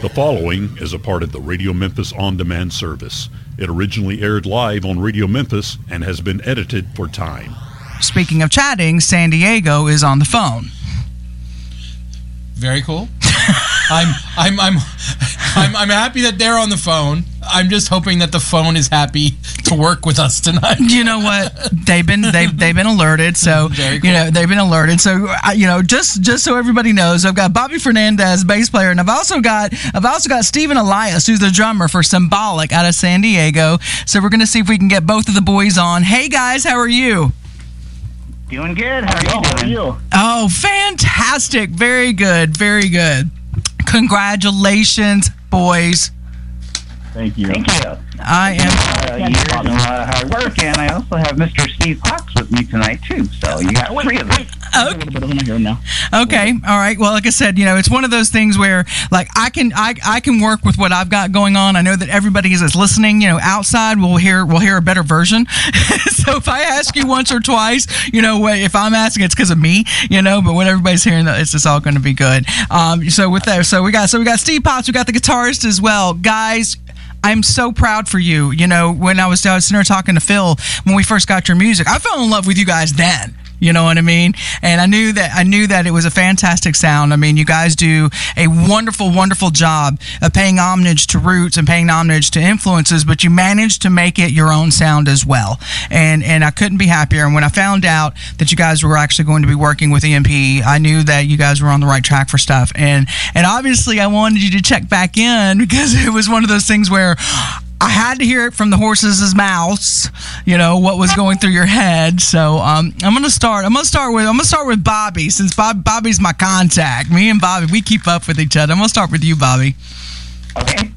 The following is a part of the Radio Memphis On Demand service. It originally aired live on Radio Memphis and has been edited for time. Speaking of chatting, San Diego is on the phone. Very cool. I'm happy that they're on the phone. I'm just hoping that the phone is happy to work with us tonight. You know what? They've been alerted. So Very cool. you know they've been alerted. So just so everybody knows, I've got Bobby Fernandez, bass player, and I've also got Stephen Elias, who's the drummer for Symbolic out of San Diego. So we're gonna see if we can get both of the boys on. Hey guys, how are you? Doing good. How are you doing? Oh, fantastic! Very good, very good. Congratulations, boys. Thank you. Thank you. I am. Years and a lot of hard work, and I also have Mr. Steve Cox with me tonight too. So you got three of them. Okay. All right. Well, like I said, it's one of those things where, like, I can work with what I've got going on. I know that everybody is listening. Outside will hear a better version. So if I ask you once or twice, if I'm asking, it's because of me. But when everybody's hearing that, it's just all going to be good. So with that, so we got Steve Potts, we got the guitarist as well, guys. I'm so proud for you. When I was sitting there talking to Phil when we first got your music, I fell in love with you guys then. You know what I mean? And I knew that it was a fantastic sound. I mean, you guys do a wonderful, wonderful job of paying homage to roots and paying homage to influences, but you managed to make it your own sound as well. And I couldn't be happier. And when I found out that you guys were actually going to be working with EMP, I knew that you guys were on the right track for stuff. And obviously I wanted you to check back in because it was one of those things where I had to hear it from the horse's mouths, what was going through your head. So I'm gonna start with Bobby, since Bobby's my contact. Me and Bobby, we keep up with each other. I'm gonna start with you, Bobby. Okay.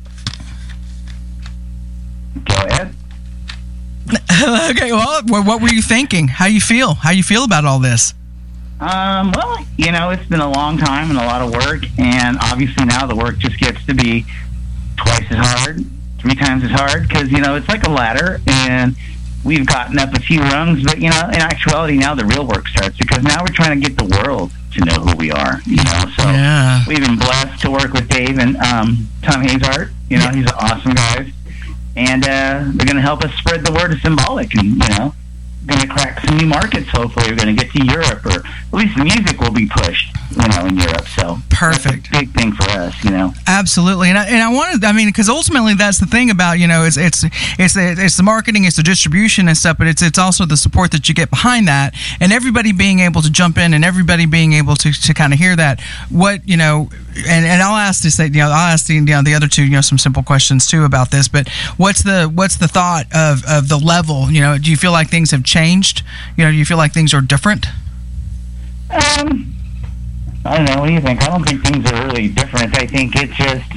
Go ahead. Okay. Well, what were you thinking? How you feel? How you feel about all this? Well, it's been a long time and a lot of work, and obviously now the work just gets to be twice as hard. 3 times as hard, because it's like a ladder, and we've gotten up a few rungs, but in actuality now the real work starts, because now we're trying to get the world to know who we are. So yeah. We've been blessed to work with Dave and Tom Hazart. He's an awesome guy, and they're going to help us spread the word of Symbolic, and going to crack some new markets. Hopefully we're going to get to Europe, or at least the music will be pushed in Europe. So perfect. That's a big thing for us. Absolutely. And I wanted, because ultimately that's the thing about, it's the marketing, it's the distribution and stuff, but it's also the support that you get behind that, and everybody being able to jump in and everybody being able to kind of hear that. What, and I'll ask this, I'll ask the other two, some simple questions too about this, but what's the thought of the level? Do you feel like things have changed? Do you feel like things are different? I don't know. What do you think? I don't think things are really different. I think it's just,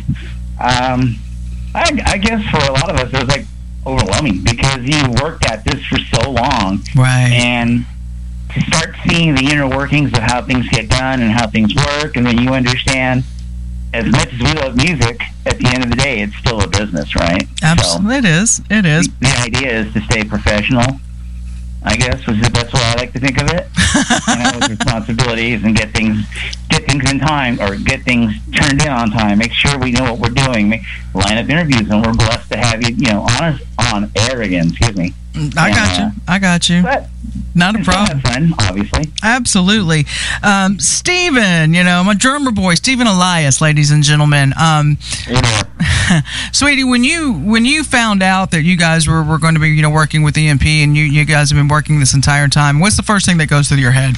I guess for a lot of us, it was like overwhelming because you worked at this for so long. Right. And to start seeing the inner workings of how things get done and how things work, and then you understand, as much as we love music, at the end of the day, it's still a business, right? Absolutely. So it is. The idea is to stay professional, I guess, that's what I like to think of it. With responsibilities and get things in time, or get things turned in on time. Make sure we know what we're doing. Line up interviews, and we're blessed to have you, on air again. Excuse me. I got you. But not a problem. Fun, obviously. Absolutely. Steven, my drummer boy, Stephen Elias, ladies and gentlemen. Sweetie, when you found out that you guys were going to be, working with EMP, and you guys have been working this entire time, what's the first thing that goes through your head?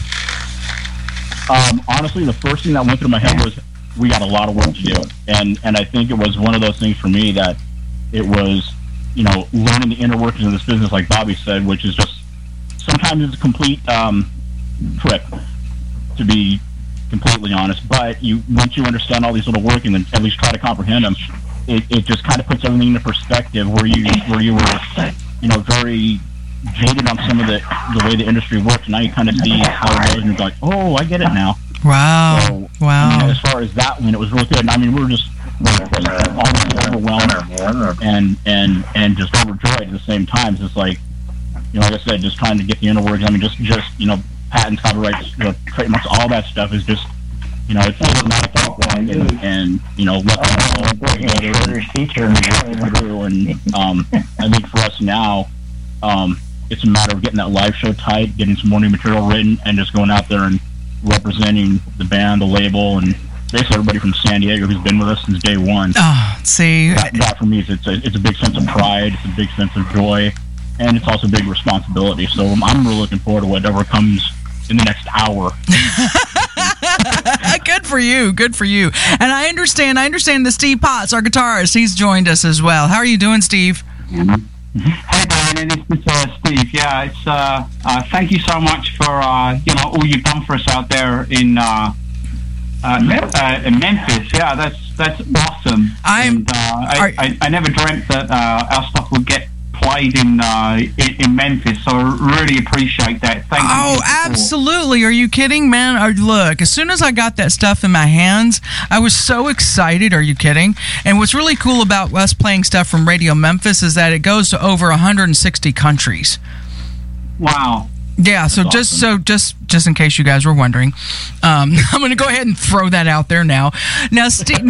Honestly, the first thing that went through my head was we got a lot of work to do. And I think it was one of those things for me that it was, learning the inner workings of this business, like Bobby said, which is just sometimes it's a complete trip, to be completely honest. But once you understand all these little workings and at least try to comprehend them, it just kind of puts everything into perspective where you were, very jaded on some of the way the industry works. Now you kind of see how it goes, and you're like, oh, I get it now. Wow. So, wow. As far as that one, it was really good. And we were just almost overwhelmed and just overjoyed at the same time. It's like, like I said, just trying to get the inner words. Just patents, copyrights, trademarks, all that stuff is just, it's not a and and let them know through. And I think for us now, it's a matter of getting that live show tight, getting some more new material written, and just going out there and representing the band, the label, and basically everybody from San Diego who's been with us since day one. See, that for me is it's a big sense of pride, it's a big sense of joy, and it's also a big responsibility. So I'm really looking forward to whatever comes in the next hour. Good for you. And I understand that Steve Potts, our guitarist, he's joined us as well. How are you doing, Steve? Hey, Brian, this is Steve. Yeah, it's thank you so much for all you've done for us out there in Memphis. Yeah, that's awesome. I never dreamt that our stuff would get played in Memphis, so I really appreciate that. Thank you. Oh, absolutely. Are you kidding, man? Look, as soon as I got that stuff in my hands, I was so excited. Are you kidding? And what's really cool about us playing stuff from Radio Memphis is that it goes to over 160 countries. Wow. Yeah, so awesome. just in case you guys were wondering, I'm going to go ahead and throw that out there now. Now, Steve,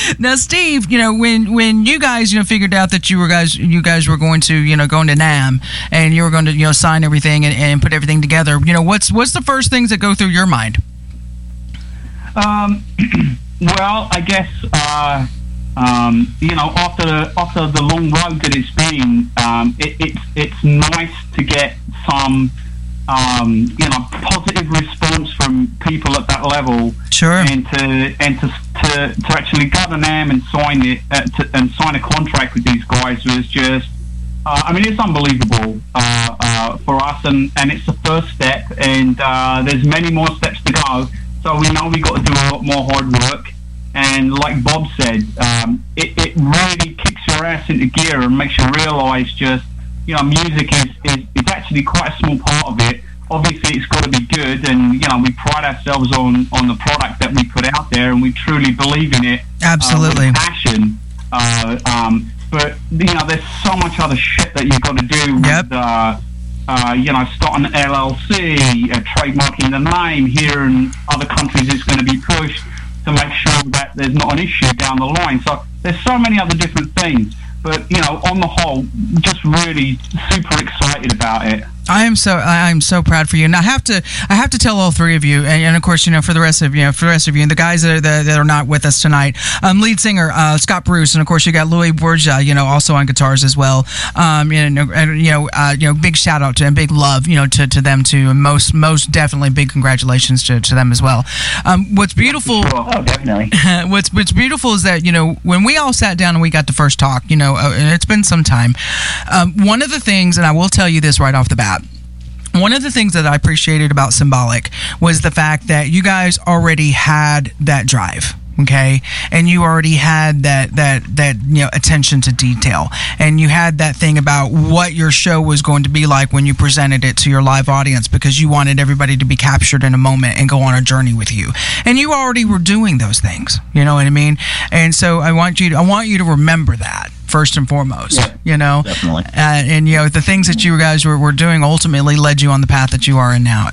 when you guys figured out that you guys were going to go into NAMM and you were going to sign everything and put everything together, what's the first things that go through your mind? Well, I guess after the long road that it's been, it's nice to get some positive response from people at that level. Sure. And to actually go to NAMM and sign it and sign a contract with these guys was just, it's unbelievable for us, and it's the first step, and there's many more steps to go. So we know we've got to do a lot more hard work. And like Bob said, it really kicks your ass into gear and makes you realise just, music is actually quite a small part of it. Obviously, it's got to be good, and we pride ourselves on the product that we put out there, and we truly believe in it. Absolutely, with passion. But there's so much other shit that you've got to do. Yep. With, starting an LLC, trademarking the name here in other countries. It's going to be pushed to make sure that there's not an issue down the line. So there's so many other different things. But, on the whole, just really super excited about it. I am so proud for you, and I have to tell all three of you, and of course, for the rest of you, and the guys that are not with us tonight, lead singer Scott Bruce, and of course you got Louis Borgia, also on guitars as well. Big shout out to and big love, to them too, and most definitely big congratulations to them as well. What's beautiful? Oh, definitely. What's beautiful is that when we all sat down and we got to first talk, and it's been some time. One of the things, and I will tell you this right off the bat. One of the things that I appreciated about Symbolic was the fact that you guys already had that drive. Okay, and you already had that attention to detail, and you had that thing about what your show was going to be like when you presented it to your live audience, because you wanted everybody to be captured in a moment and go on a journey with you, and you already were doing those things. You know what I mean? And so I want you to remember that first and foremost. Yeah, definitely. And the things that you guys were doing ultimately led you on the path that you are now.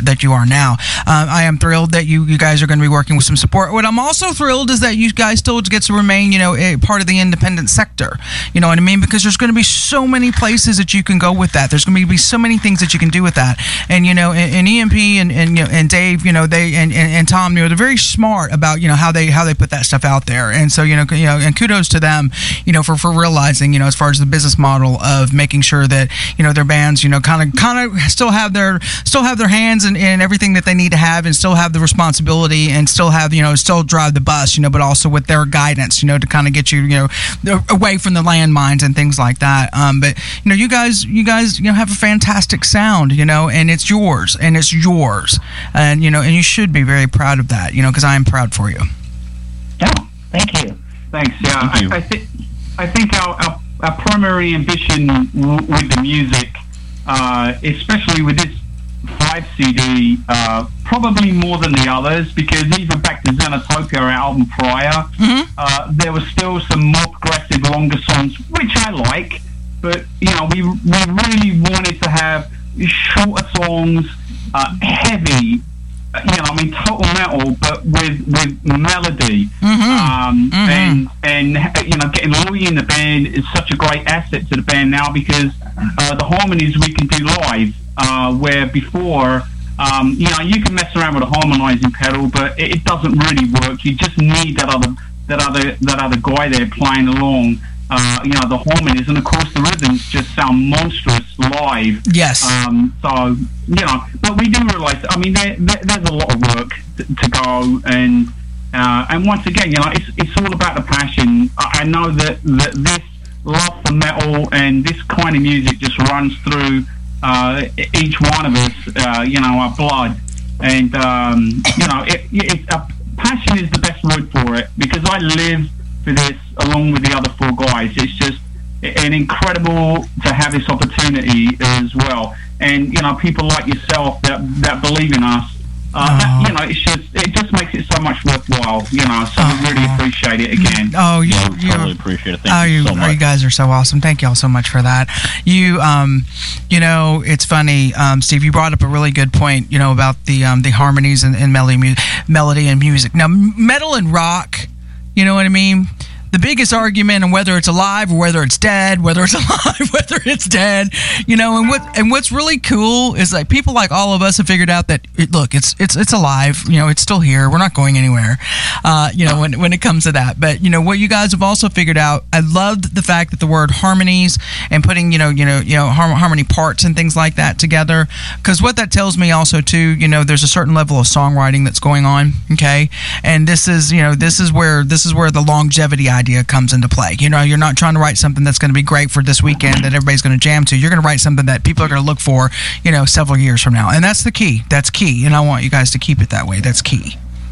I am thrilled that you guys are going to be working with some support. What I'm also thrilled is that you guys still get to remain, a part of the independent sector. You know what I mean? Because there's going to be so many places that you can go with that. There's going to be so many things that you can do with that. And and EMP and Dave, they and Tom, they're very smart about how they put that stuff out there. And so and kudos to them, for realizing, as far as the business model of making sure that their bands kind of still have their hands in everything that they need to have, and still have the responsibility, and still have still drive the bus, but also with their guidance, to kind of get you away from the landmines and things like that. But you guys have a fantastic sound, and it's yours, and and you should be very proud of that, because I am proud for you. Oh, thank you. Thanks. Yeah, Thank you. I think our primary ambition with the music, especially with this 5 CD, probably more than the others, because even back to Xenotopia, our album prior, there was still some more progressive, longer songs, which I like, but we really wanted to have shorter songs, heavy, total metal, but with melody. And getting Louie in the band is such a great asset to the band now, because the harmonies we can do live, where before, you can mess around with a harmonizing pedal, but it doesn't really work. You just need that other guy there playing along. The harmonies, and of course the rhythms just sound monstrous live. Yes. But we do realize, there's a lot of work to go, and once again, it's all about the passion. I know that this love for metal and this kind of music just runs through each one of us, our blood, and passion is the best word for it, because I live for this along with the other four guys. It's just an incredible to have this opportunity as well, and people like yourself that believe in us. It just makes it so much worthwhile. So we really appreciate it again. Oh, you totally appreciate it. Thank you so much. You guys are so awesome. Thank y'all so much for that. It's funny, Steve. You brought up a really good point. About the harmonies and melody and music. Now, metal and rock. You know what I mean? The biggest argument on whether it's alive or whether it's dead, whether it's alive, whether it's dead, and what's really cool is like people like all of us have figured out that it's alive, it's still here. We're not going anywhere, when it comes to that. But what you guys have also figured out, I loved the fact that the word harmonies and putting harmony parts and things like that together, because what that tells me also too, there's a certain level of songwriting that's going on, okay, and this is where the longevity idea comes into play. You're not trying to write something that's going to be great for this weekend that everybody's going to jam to. You're going to write something that people are going to look for, several years from now. And that's the key. That's key. And I want you guys to keep it that way. That's key.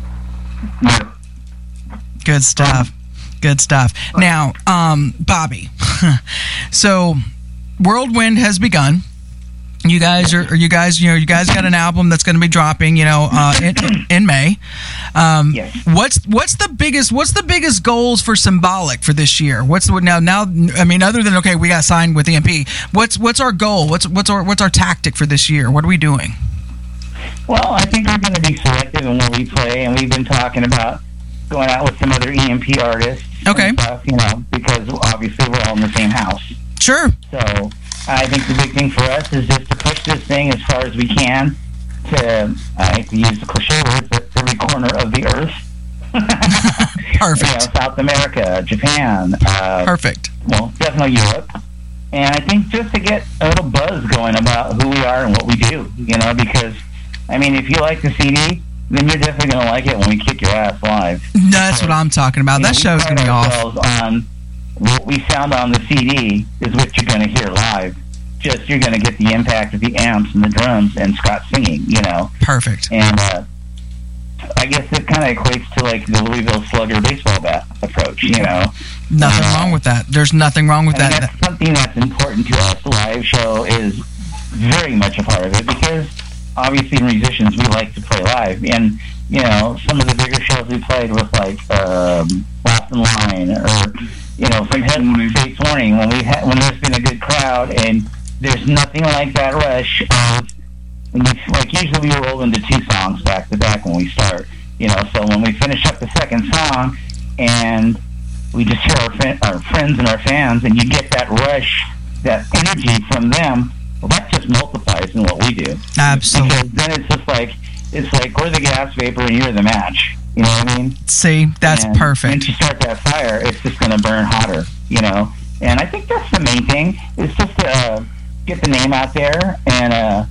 Good stuff. Good stuff. Now, Bobby, so Whirlwind has begun. You guys got an album that's going to be dropping, in May. Yes. What's the biggest goals for Symbolic for this year? Other than we got signed with EMP. What's our goal? What's our tactic for this year? What are we doing? Well, I think we're going to be selective in what we play, and we've been talking about going out with some other EMP artists. Okay. And stuff, because obviously we're all in the same house. Sure. So I think the big thing for us is just to push this thing as far as we can to, I hate to use the cliche word, but every corner of the earth. Perfect. South America, Japan. Perfect. Well, definitely Europe. And I think just to get a little buzz going about who we are and what we do, because, if you like the CD, then you're definitely going to like it when we kick your ass live. That's what I'm talking about. That show's going to be off. On what we sound on the CD is what you're going to hear live. Just you're going to get the impact of the amps and the drums and Scott singing, Perfect. And I guess it kind of equates to like the Louisville Slugger baseball bat approach, Nothing wrong with that. There's nothing wrong with that. That's something that's important to us. The live show is very much a part of it, because obviously musicians, we like to play live. And, some of the bigger shows we played with like Last in Line or Fates Warning, when there's been a good crowd, and there's nothing like that rush of usually we roll into 2 songs back to back when we start, so when we finish up the second song and we just hear our friends and our fans, and you get that rush, that energy from them, well, that just multiplies in what we do. Absolutely. Because then it's like we're the gas vapor and you're the match. You know what I mean? See, that's perfect. Once you start that fire, it's just going to burn hotter, And I think that's the main thing, is just to get the name out there and,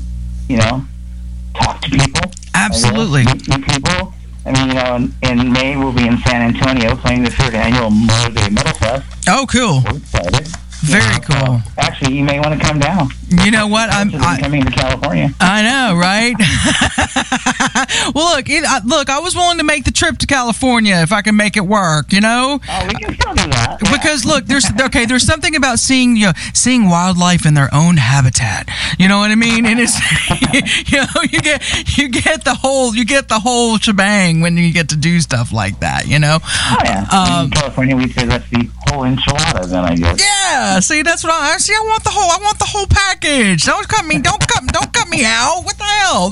talk to people. Absolutely. Meet people. In May we'll be in San Antonio playing the 3rd annual Motor Day Metal Fest. Oh, cool. We're excited. Very cool. Actually, you may want to come down. You know what? I'm coming to California. I know, right? Well, look, I was willing to make the trip to California if I can make it work. Oh, we can still do that. Yeah. Because look, there's something about seeing wildlife in their own habitat. You know what I mean? And it's you get the whole shebang when you get to do stuff like that. Oh yeah. In California, we say that's the whole enchilada. Then I guess. Yeah. See, that's what I want the whole package. Don't cut cut me out. What the hell?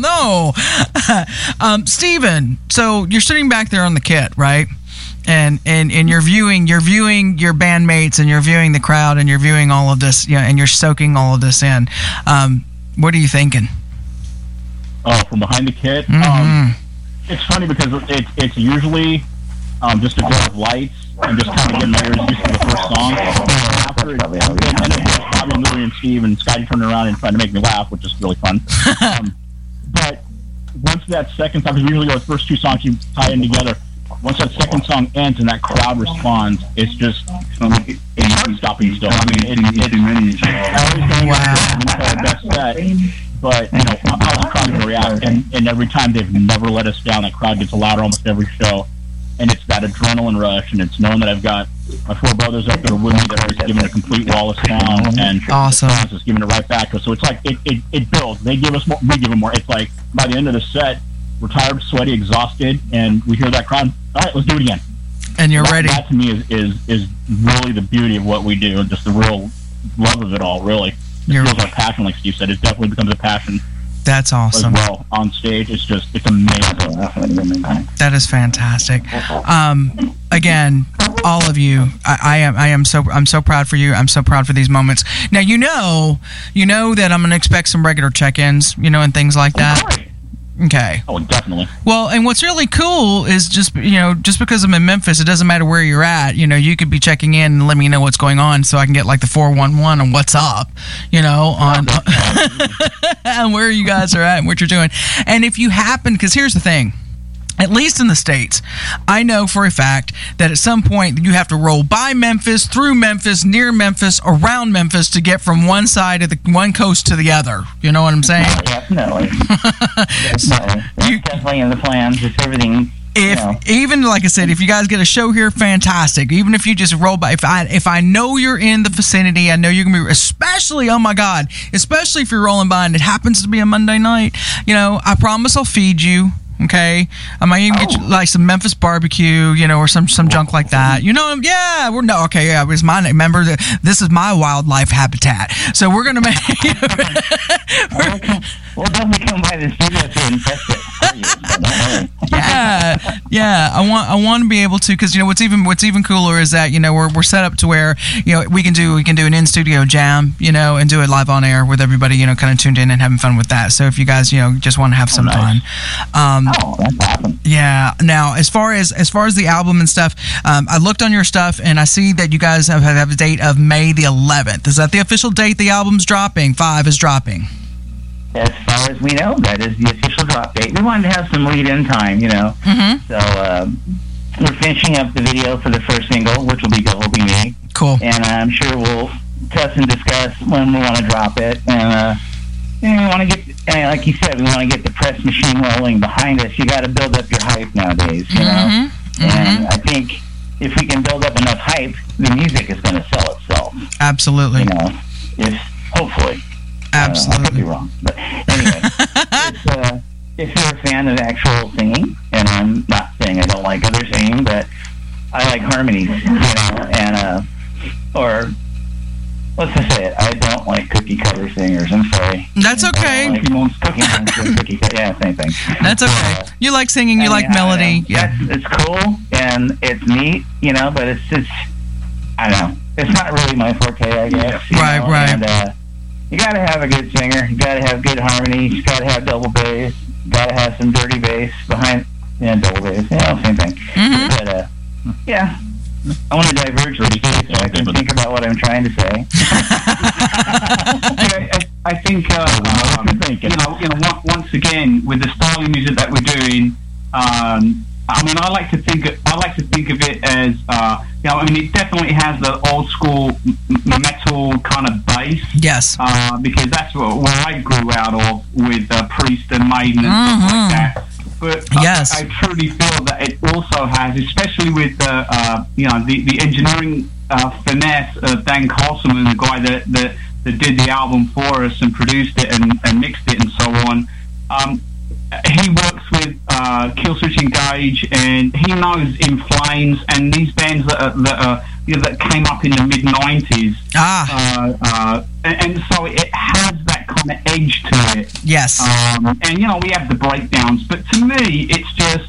No. Steven, so you're sitting back there on the kit, right? And you're viewing your bandmates, and you're viewing the crowd, and you're viewing all of this, and you're soaking all of this in. What are you thinking? Oh, from behind the kit? It's funny because it's usually just a glow of lights and just kind of getting my ears used to the first song. After it, and it was Bobby, Louie, and Steve, and Scotty turning around and trying to make me laugh, which is really fun. But once that second song, because we usually go the first two songs you tie in together, once that second song ends and that crowd responds, it's just it's stopping still. I mean, I always think it's the best set. But, how the crowd will react, and every time they've never let us down. That crowd gets louder almost every show, and it's that adrenaline rush, and it's knowing that I've got my four brothers up there with me that are just giving a complete wall of sound, and awesome. The fans is giving it right back to us. So it's like, it builds. They give us more, we give them more. It's like, by the end of the set, we're tired, sweaty, exhausted, and we hear that crowd, all right, let's do it again. And you're ready. That to me is really the beauty of what we do, and just the real love of it all, really. It feels our passion, like Steve said. It definitely becomes a passion. That's awesome. As well, on stage, it's amazing. That is fantastic. Again, all of you, I'm so proud for you. I'm so proud for these moments. Now you know that I'm going to expect some regular check-ins, and things like that. Okay. Oh, definitely. Well, and what's really cool is just because I'm in Memphis, it doesn't matter where you're at. You could be checking in and let me know what's going on, so I can get like the 411 on what's up. On and where you guys are at and what you're doing. And if you happen, because here's the thing. At least in the States, I know for a fact that at some point you have to roll by Memphis, through Memphis, near Memphis, around Memphis to get from one side of the one coast to the other. You know what I'm saying? Definitely. That's definitely in the plans. It's everything. Even like I said, if you guys get a show here, fantastic. Even if you just roll by, if I know you're in the vicinity, I know you're gonna be. Especially, oh my God, especially if you're rolling by and it happens to be a Monday night. I promise I'll feed you. Okay, I might even get you like some Memphis barbecue, or some junk like that. It's my name. Remember that this is my wildlife habitat, so we're gonna make. We'll definitely come by the studio and test it. Yeah. I want to be able to, because what's even cooler is that we're set up to where we can do an in studio jam, and do it live on air with everybody kind of tuned in and having fun with that. So if you guys just want to have some fun. That's awesome. Yeah. Now, as far as the album and stuff, I looked on your stuff and I see that you guys have a date of May the 11th. Is that the official date the album's dropping? 5 is dropping. As far as we know, that is the official drop date. We wanted to have some lead-in time, So we're finishing up the video for the first single, which will be "Devil Be Me." Cool. And I'm sure we'll test and discuss when we want to drop it. And we want to get, like you said, we want to get the press machine rolling behind us. You got to build up your hype nowadays, you know. And I think if we can build up enough hype, the music is going to sell itself. Absolutely. Hopefully. Absolutely. I could be wrong, but anyway, if you're a fan of actual singing, and I'm not saying I don't like other singing, but I like harmonies, and or let's just say it, I don't like cookie cutter singers. I'm sorry. That's okay. Yeah, same thing. That's okay. You like singing, you like melody. Yeah, it's cool and it's neat, but it's just, I don't know. It's not really my forte, I guess. Right. And, you gotta have a good singer. You gotta have good harmonies. You gotta have double bass. You gotta have some dirty bass behind. Double bass. Same thing. But I want to diverge a little bit so I can think about what I'm trying to say. I think once again with the style of music that we're doing, I like to think of it as it definitely has the old school metal kind of bass. Yes. Because that's where I grew out of with Priest and Maiden and stuff like that. But yes. I truly feel that it also has, especially with the engineering finesse of Dan Carlson, the guy that did the album for us and produced it and mixed it and so on. he works with Killswitch Engage, and he knows In Flames and these bands that came up in the mid '90s. And so it has that kind of edge to it. Yes. And we have the breakdowns, but to me, it's just.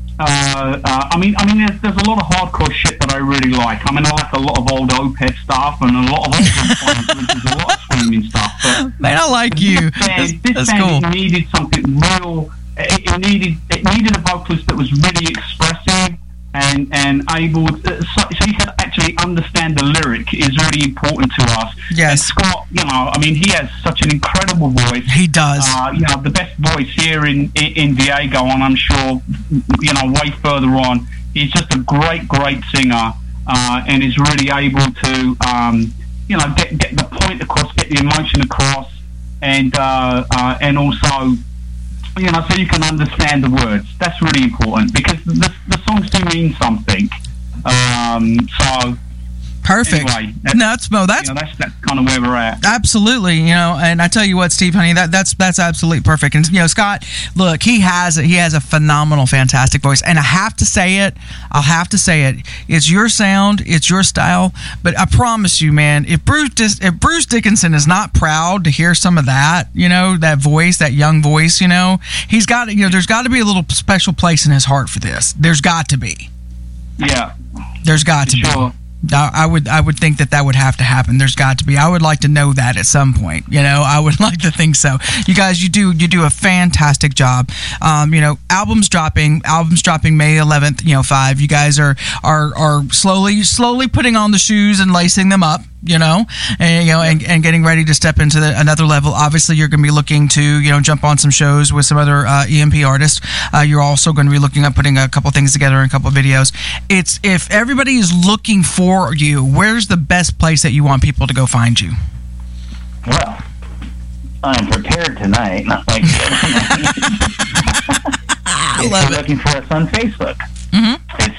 I mean, there's a lot of hardcore shit that I really like. I mean, I like a lot of old Opeth stuff and a lot of old there's a lot of screaming stuff. But man, I like you. This band needed something real. It needed a vocalist that was really expressive and able so you could actually understand the lyric is really important to us. Yes. And Scott, he has such an incredible voice. He does. The best voice here in Diego, and I'm sure, way further on. He's just a great singer, and is really able to, get the point across, get the emotion across, and also, so you can understand the words. That's really important because the songs do mean something. So perfect. Anyway, that's kind of where we're at. Absolutely, and I tell you what, Steve, honey, that's absolutely perfect. And Scott, look, he has a phenomenal, fantastic voice, and I'll have to say it. It's your sound, it's your style, but I promise you, man, if Bruce Dickinson is not proud to hear some of that, that voice, that young voice, he's got there's got to be a little special place in his heart for this. There's got to be. Yeah. There's got to be. I would think that would have to happen. There's got to be. I would like to know that at some point. I would like to think so. You guys, you do a fantastic job. Albums dropping May 11th. 5. You guys are slowly putting on the shoes and lacing them up. And getting ready to step into another level. Obviously, you're going to be looking to, jump on some shows with some other EMP artists. You're also going to be looking at putting a couple things together in a couple of videos. If everybody is looking for you, where's the best place that you want people to go find you? Well, I'm prepared tonight. Not like if you're looking for us on Facebook, it's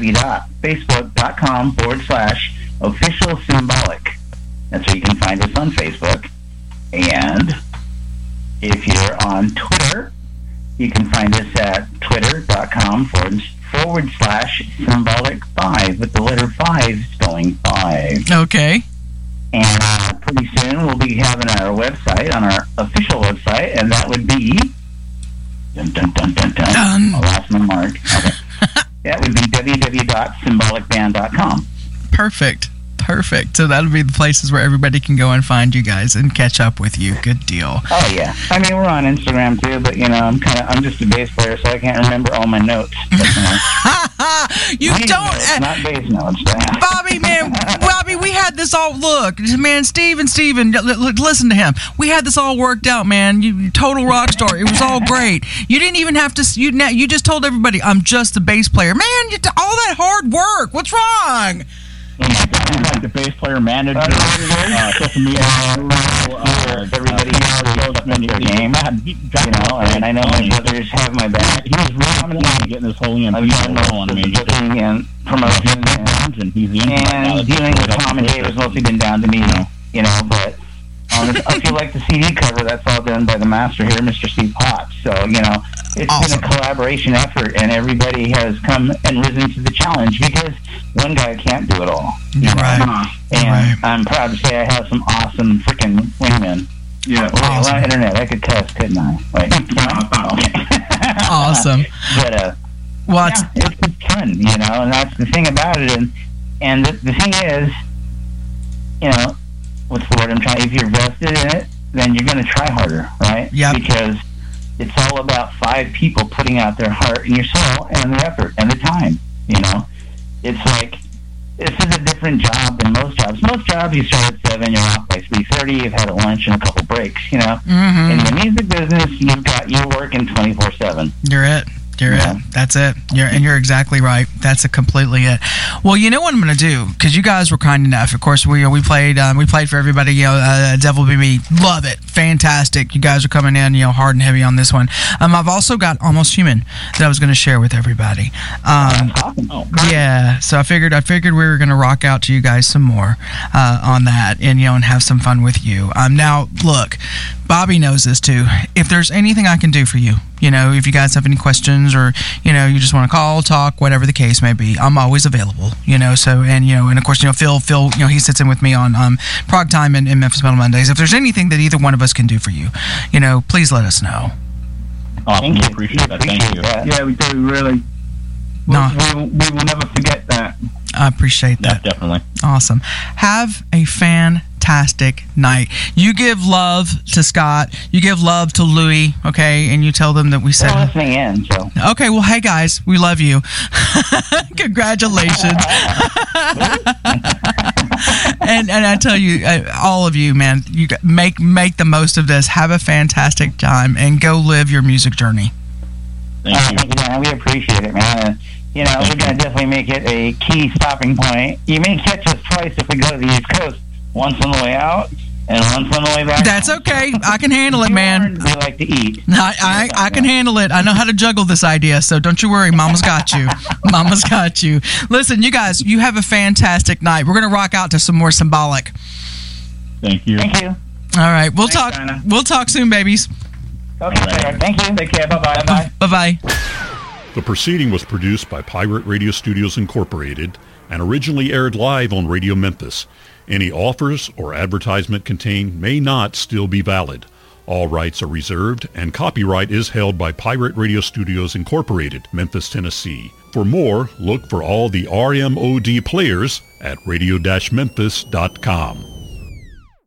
www.facebook.com/official symbolic. That's where you can find us on Facebook. And if you're on Twitter, you can find us at twitter.com/symbolic5 with the letter 5 spelling 5. Okay. And pretty soon we'll be having our website, on our official website, and that would be dun. I'll last my mark. Okay. That would be www.symbolicband.com. Perfect. So that'll be the places where everybody can go and find you guys and catch up with you. Good deal. Oh yeah. I mean, we're on Instagram too, but I'm just a bass player, so I can't remember all my notes. But, not bass notes. Bobby, we had this all. Look, man, Steven, listen to him. We had this all worked out, man. You total rock star. It was all great. You didn't even have to. You just told everybody, I'm just a bass player. Man, all that hard work. What's wrong? Like the bass player, manager, social media, everybody your game. And I know my brothers have my back. He was really coming out and getting this whole EMP going. Booking and promotion and dealing with Tom and Dave has mostly been down to me, but I feel like the CD cover, that's all done by the master here, Mr. Steve Potts. So, it's awesome. Been a collaboration effort, and everybody has come and risen to the challenge because one guy can't do it all. Right. And I'm proud to say I have some awesome freaking wingmen. Yeah. Awesome. On the internet, I could cuss, couldn't I? Awesome. But, it's fun, and that's the thing about it. And the thing is, what's the word I'm trying? If you're vested in it, then you're going to try harder, right? Yeah. Because it's all about 5 people putting out their heart and your soul and their effort and the time. It's like, this is a different job than most jobs. Most jobs, you start at 7, you're off by 3:30, you've had a lunch and a couple breaks. In the music business, you're working 24/7. You're it. That's it. You're exactly right. That's completely it. Well, you know what I'm going to do, because you guys were kind enough. Of course, we played for everybody. Devil Be Me, love it. fantastic. You guys are coming in, hard and heavy on this one. I've also got Almost Human that I was going to share with everybody. Yeah, so I figured we were going to rock out to you guys some more on that, and and have some fun with you. Now, look, Bobby knows this too. If there's anything I can do for you, if you guys have any questions or you just want to call, talk, whatever the case may be, I'm always available. So and of course Phil he sits in with me on Prog Time and Memphis Metal Mondays. If there's anything that either one of us can do for you, please let us know. Awesome. We appreciate that. Thank you. Yeah, we do really. No. We will never forget that. I appreciate that. Yeah, definitely. Awesome. Have a fantastic night. You give love to Scott. You give love to Louie, okay? And you tell them that we said... They're listening in, so... Okay, well, hey, guys. We love you. Congratulations. and I tell you, all of you, man, you make the most of this. Have a fantastic time and go live your music journey. Thank you, Dan. We appreciate it, man. We're going to definitely make it a key stopping point. You may catch us twice if we go to the East Coast. Once on the way out and once on the way back. That's okay. I can handle it, man. We like to eat. I can handle it. I know how to juggle this idea, so don't you worry. Mama's got you. Mama's got you. Listen, you guys, you have a fantastic night. We're going to rock out to some more Symbolic. Thank you. Thank you. All right. We'll Thanks, talk. Dinah. We'll talk soon, babies. Okay, Right. thank you. Take care. Bye-bye. Bye-bye. Bye-bye. The proceeding was produced by Pirate Radio Studios Incorporated and originally aired live on Radio Memphis. Any offers or advertisement contained may not still be valid. All rights are reserved and copyright is held by Pirate Radio Studios Incorporated, Memphis, Tennessee. For more, look for all the RMOD players at radio-memphis.com.